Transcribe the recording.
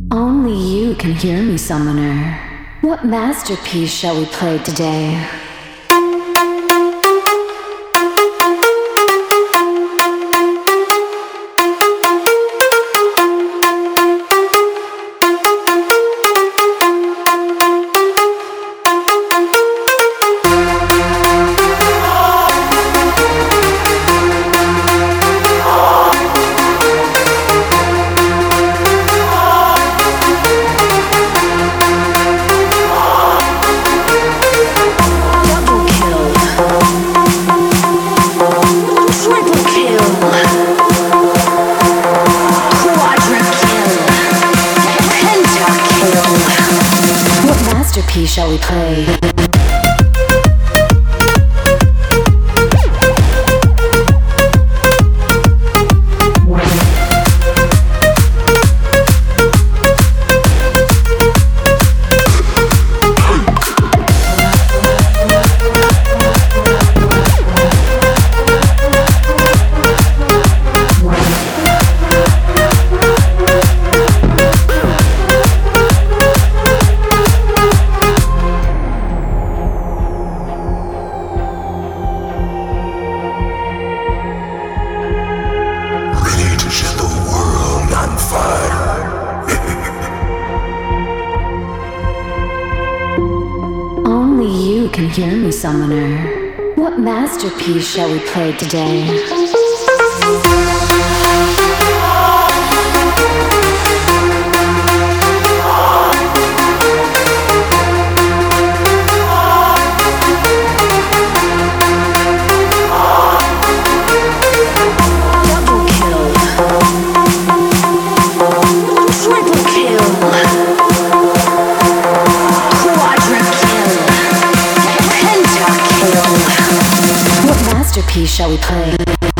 Only you can hear me, summoner. What masterpiece shall we play today? Masterpiece shall we play? Only you can hear me, summoner. What masterpiece shall we play today? Masterpiece shall we play?